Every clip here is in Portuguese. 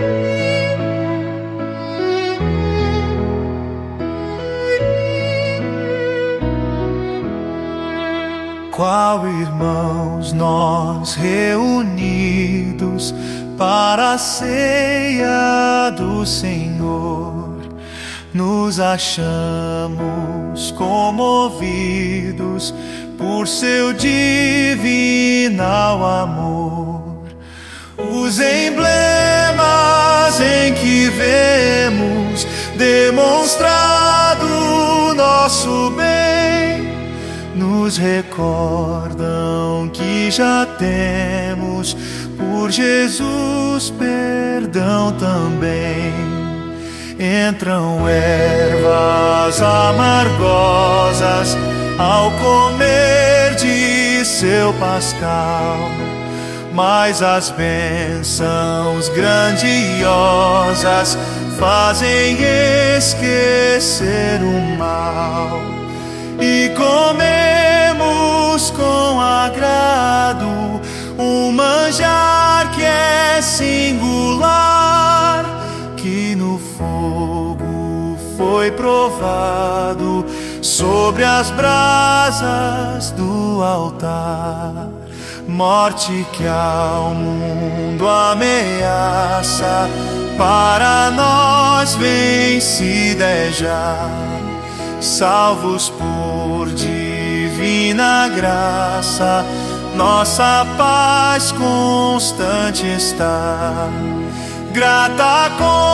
Qual, irmãos, nós reunidos para a ceia do Senhor, nos achamos comovidos por seu divinal amor. Os emblemas em que vemos demonstrado nosso bem nos recordam que já temos por Jesus perdão também. Entram ervas amargosas ao comer de seu pascal, mas as bênçãos grandiosas fazem esquecer o mal. E comemos com agrado um manjar que é singular, que no fogo foi provado sobre as brasas do altar. Morte que ao mundo ameaça, para nós vencida é já. Salvos por divina graça, nossa paz constante está. Grata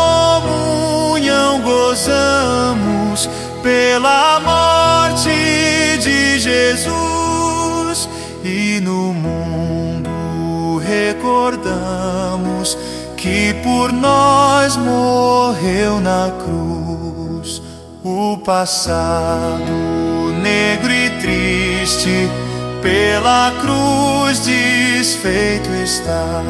comunhão gozamos pela morte de Jesus, e no mundo recordamos que por nós morreu na cruz. O passado negro e triste pela cruz desfeito está.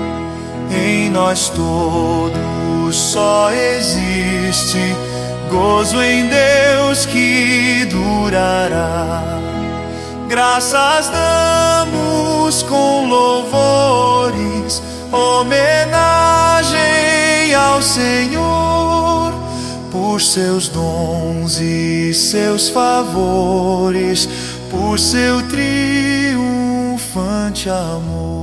Em nós todos só existe gozo em Deus que durará. Graças damos com louvores, homenagem ao Senhor, por seus dons e seus favores, por seu triunfante amor.